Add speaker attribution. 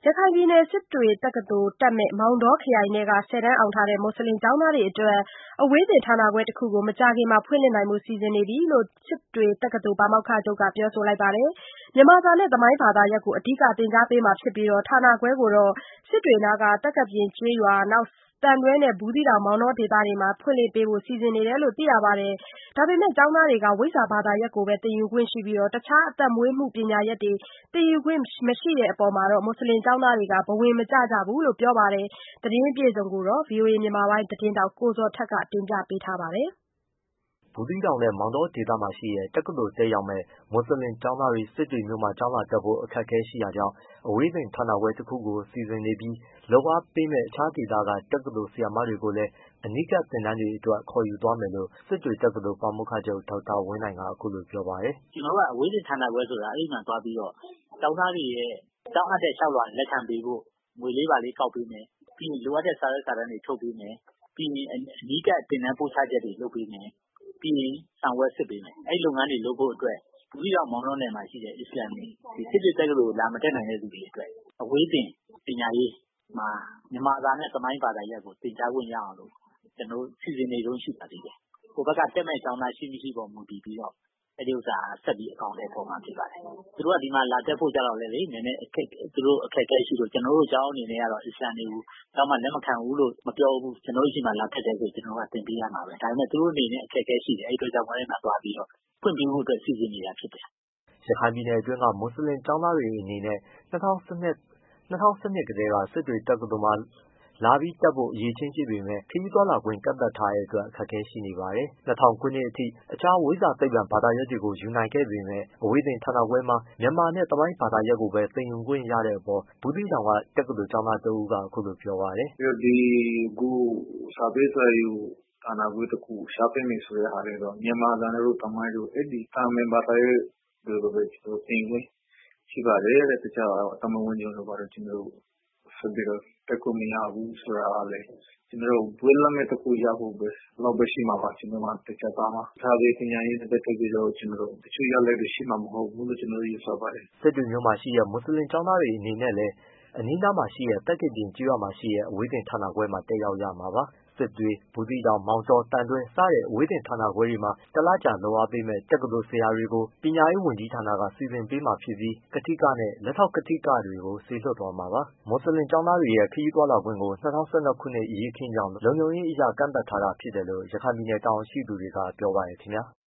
Speaker 1: ခိုင်ပြည်နယ်စစ်တွေတက္ကသိုလ်တက်မယ့် မောင်တောခရိုင်ထဲက 10 တန်းအောင်ထားတဲ့ မွတ်ဆလင်ကျောင်းသားတွေအတွက် အဝေးသင်ဌာနခွဲတခုကို မကြာခင်ဖွင့်လှစ်နိုင်ဖို့ စီစဉ်နေပြီလို့ စစ်တွေတက္ကသိုလ် ပါမောက္ခချုပ်က ပြောပါတယ်။ မြန်မာစာနဲ့ သမိုင်းဘာသာရပ်ကို အဓိကသင်ကြားပေးမှာဖြစ်ပြီး ဌာနခွဲကိုတော့ စစ်တွေနားက သက္ကပြင်ကျေးရွာ၊ သံတွဲနဲ့ ဘူးသီးတောင် မောင်တောဒေသတွေမှာ ဖွင့်လှစ်ပေးဖို့ စီစဉ်နေတယ်လို့ သိရပါတယ်။ ဒါပေမဲ့ ကျောင်းသားတွေက ဝိဇ္ဇာဘာသာရပ်ကိုပဲ သင်ယူခွင့်ရှိပြီး တခြားအသက်မွေးမှုပညာရပ်တွေ သင်ယူခွင့်မရှိတဲ့အပေါ် မွတ်ဆလင်ကျောင်းသားတွေက ဘဝင်မကျကြဘူးလို့ ပြောပါတယ်။ သတင်းအပြည့်အစုံကိုတော့ ဗွီအိုအေမြန်မာပိုင်းသတင်းထောက် ကိုဇော်ထက်က တင်ပြပေးထားပါတယ်။
Speaker 2: ဘူးသီးတောင်နဲ့ မောင်တောဒေသမှာရှိတဲ့ တက္ကသိုလ်တက်ရောက်မယ့် မွတ်ဆလင်ကျောင်းသားတွေ စစ်တွေမြို့မှာ ကျောင်းလာတက်ဖို့ အခက်အခဲရှိတာကြောင့် အဝေးသင်ဌာနခွဲတခုကို စီစဉ်နေပြီး လုပ်အားပေးမယ့် အခြားဒေသက တက္ကသိုလ်ဆရာမတွေကိုလည်း အနီးကပ်သင်တန်းတွေအတွက် ခေါ်ယူသွားမယ်လို့ စစ်တွေတက္ကသိုလ် ပါမောက္ခချုပ် ဒေါက်တာဝင်းနိုင်က အခုလိုပြောပါတယ်
Speaker 3: ။ “ကျနော်တို့က အဝေးသင်ဌာနခွဲဆိုတာ အဲဒီမှာသွားပြီးတော့ ကျောင်းသားတွေရဲ့ ကျောင်းအပ်တဲ့လျှောက်လွှာတွေ လက်ခံပေးဖို့ ငွေလေးဘာလေးကောက်ပေးမယ်။ ပြီးရင်လိုအပ်တဲ့စာရွက်စာတမ်းတွေ ထုတ်ပေးမယ်။ ပြီးရင်အနီးကပ်သင်တန်းပို့ချချက်တွေ လုပ်ပေးမယ်။ ပြီးရင်စာမေးပွဲစစ်ပေးမယ်။ အဲဒီလုပ်ငန်းတွေလုပ်ဖို့အတွက် ဘူးသီးတောင်၊ မောင်တောနယ်မှာရှိတဲ့ အစ္စလာမ်တွေ စစ်တွေတက္ကသိုလ်ကို လာမတက်နိုင်တဲ့သူတွေအတွက် အဝေးသင်ပညာရေးမှာ မြန်မာစာနဲ့ သမိုင်းဘာသာရပ်ကို သင်ကြားခွင့်ရအောင်လို့ ကျနော်တို့ စီစဉ်နေတုန်းရှိပါသေးတယ်။ ဟိုဘက်ကတက်မယ့်ကျောင်းသား ရှိမရှိပေါ်မူတည်ပြီးတော့ အဲဒီဥစ္စာဆက်ပြီး အကောင်အထည်ဖော်မှာဖြစ်ပါတယ်။ သူတို့က ဒီမှာလာတက်ဖို့ကျတော့လည်း နည်းနည်းသူတို့အခက်အခဲရှိလို့ ကျနော်တို့ကျောင်းအနေနဲ့ကတော့ အစ္စလာမ်တွေကို ကျောင်းမှာလက်မခံဘူးလို့ မပြောဘူး။ ကျနော်တို့ဆီမှာလာတက်တယ်ဆိုရင် ကျနော်တို့ကသင်ပေးရမှာပဲ။ ဒါပေမဲ့ သူတို့အနေနဲ့အခက်အခဲရှိတယ်။ အဲဒီအတွက်ကြောင့် အဲဒီမှာသွားပြီးတော့ ဖွင့်ပေးဖို့အတွက် စီစဉ်နေတာဖြစ်တယ်။ ”
Speaker 2: ရခိုင်ပြည်နယ်အတွင်းက မွတ်ဆလင်ကျောင်းသားတွေအနေနဲ့ ၂၀၁၂ ကတည်းက စစ်တွေတက္ကသိုလ်မှာ လာတက်ဖို့ အရည်အချင်းပြည့်ပေမဲ့ ခရီးသွားလာခွင့် ကန့်သတ်ထားတဲ့အတွက် အခက်အခဲရှိနေပါတယ်။ ၂၀၀၀ ခုနှစ်အထိ အခြားဝိဇ္ဇာ၊ သိပ္ပံဘာသာရပ်တွေကို ယူနိုင်ခဲ့ပေမဲ့ အဝေးသင်ဌာနခွဲမှာ မြန်မာနဲ့ သမိုင်းဘာသာရပ်ကိုပဲ သင်ယူခွင့်ရတဲ့အပေါ် ဘူးသီးတောင်က တက္ကသိုလ်ကျောင်းသားတဦးက အခုလိုပြောပါတယ်။
Speaker 4: “အခုစာပေစာယူဌာနခွဲတခု ရှာပေးမယ်ဆိုတဲ့ဟာကတော့ မြန်မာစာနဲ့ သမိုင်းတို့ အဲဒီသာမန်ဘာသာရပ်တွေကိုပဲ သင်ယူခွင့်ရှိပါတယ်တဲ့။ တခြားအသက်မွေးဝမ်းကျောင်းတို့ ဘာတို့ ဆက်ပြီးတော့ တက်ခွင့်မရဘူးဆိုတာကလည်း ဘွဲ့လက်မှတ်တခုရဖို့လောက်ပဲရှိမှာပါ။ တခြားစာပေပညာရေးနဲ့ ပတ်သက်ပြီးတော့ တချို့ရလဒ်တွေရှိမှာ မဟုတ်ဘူးလို့ ကျနော်တို့ယူဆပါတယ်။
Speaker 2: ” စစ်တွေမြို့မှာရှိတဲ့ မွတ်ဆလင်ကျောင်းသားတွေအနေနဲ့လည်း အနီးနားမှာရှိတဲ့ သက္ကပြင်ကျေးရွာမှာရှိတဲ့ အဝေးသင်ဌာနခွဲမှာ တက်ရောက်ရမှာပါ။ စစ်တွေ၊ ဘူးသီးတောင်၊ မောင်တော၊ သံတွဲ စတဲ့ အဝေးသင်ဌာနခွဲတွေမှာ တလကြာလုပ်အားပေးမယ့် တက္ကသိုလ်ဆရာတွေကို ပညာရေးဝန်ကြီးဌာနက စီစဉ်ပေးမှာဖြစ်ပြီး ကထိကနဲ့ လက်ထောက်ကထိကတွေကို စေလွှတ်သွားမှာပါ။ မွတ်ဆလင်ကျောင်းသားတွေရဲ့ ခရီးသွားလာခွင့်ကို ၂၀၁၂ ခုနှစ်အရေးအခင်းကြောင့် လုံခြုံရေးအရ ကန့်သတ်ထားတာဖြစ်တယ်လို့ ရခိုင်ပြည်နယ်တာဝန်ရှိသူတွေက ပြောပါတယ်ခင်ဗျာ။